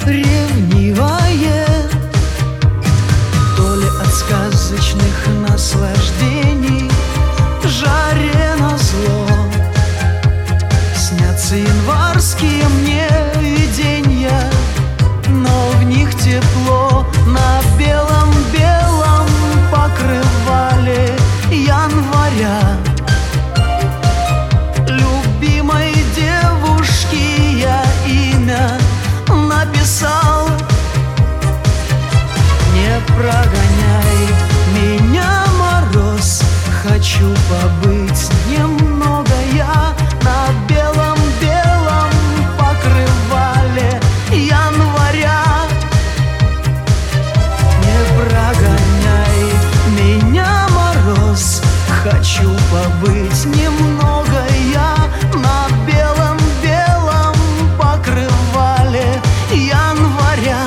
ревнивое, то ли от сказочных наслаждений жаре назло. Снятся январские мне виденья, но в них тепло. На белом-белом покрывале января любимой девушки я имя написал. Не прогоняй меня, мороз, хочу побыть немного я на белом-белом покрывале января. Не прогоняй меня, мороз, хочу побыть немного я на белом-белом покрывале января.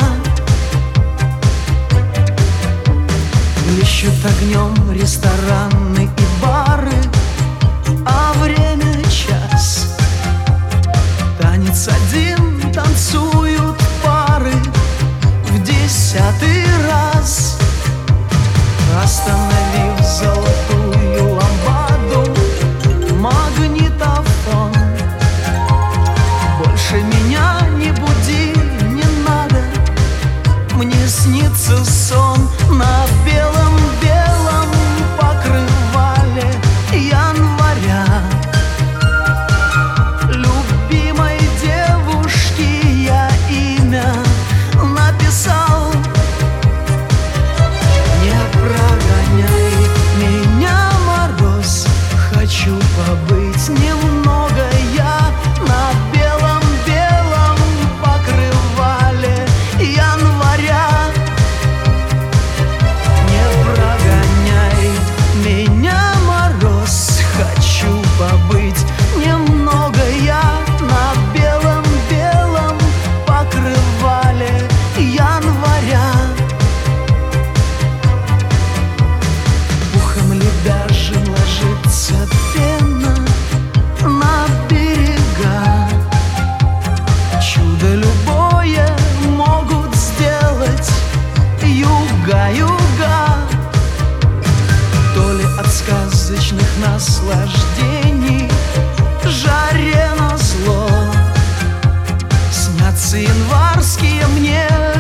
Блещут огнем рестораны и бары, а время час. Танец один танцуют пары в 10-й раз. Остановив золотую лампаду, магнитофон, больше меня не буди, не надо, мне снится сон на белом-белом покрывале января. Любимой девушки я имя написал. Не прогоняй меня, мороз, хочу побыть немного я на белом-белом покрывале января. Не прогоняй меня, мороз, хочу побыть немного я на белом-белом покрывале января. Пухом лебяжьим ложится пена на берега. Чудо любое могут сделать юга-юга. То ли от сказочных наслаждений жаре назло снятся январские мне